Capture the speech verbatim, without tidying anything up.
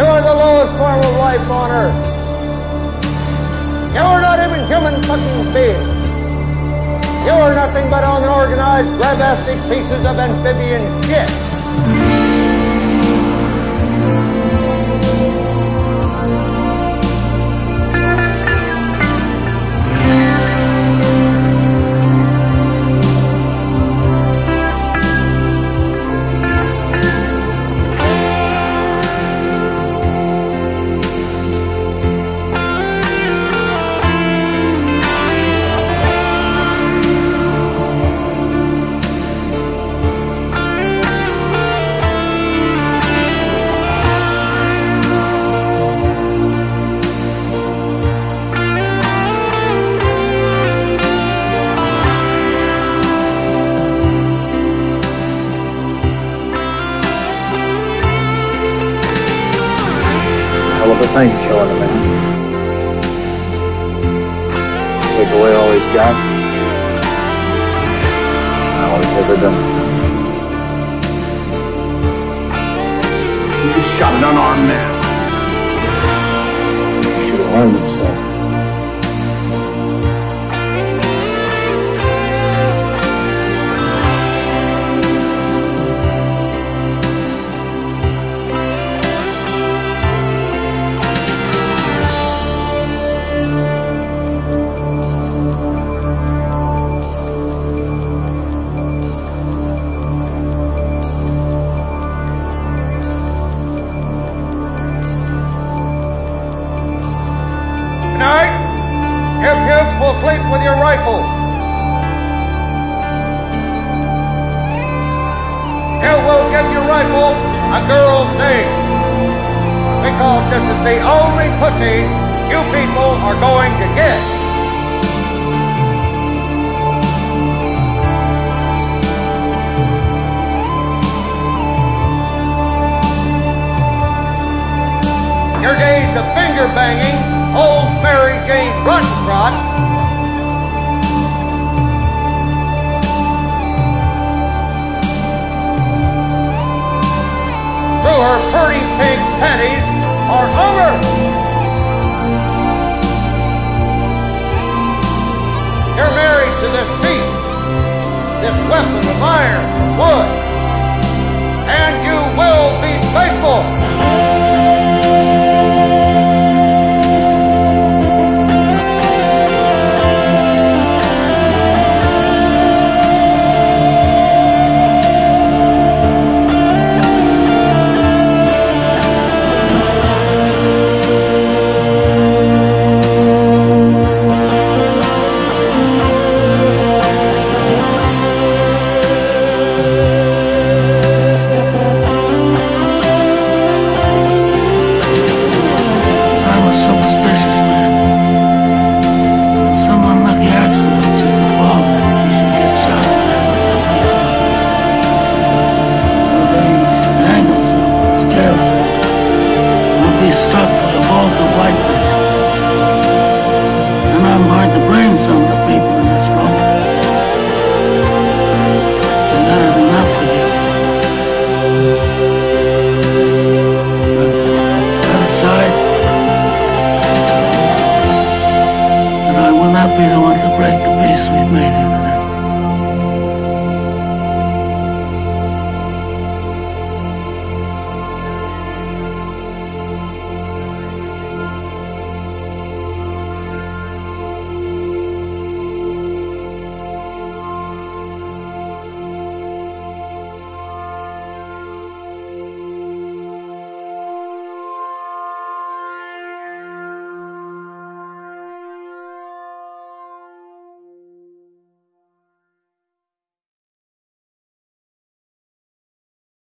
You're the lowest form of life on Earth. You're not even human fucking beings. You're nothing but unorganized, grabastic pieces of amphibian shit. Hell of a thing killing a man. Take away all he's got, and all he's ever done. He just shot an unarmed man. He should have armed himself. Tonight, if you will sleep with your rifle, you will give your rifle a girl's name, because this is the only pussy you people are going to get. Your days of finger banging, old Mary Jane Ruttentrot, through her pretty pink panties are over. You're married to this beast, this weapon of iron and wood.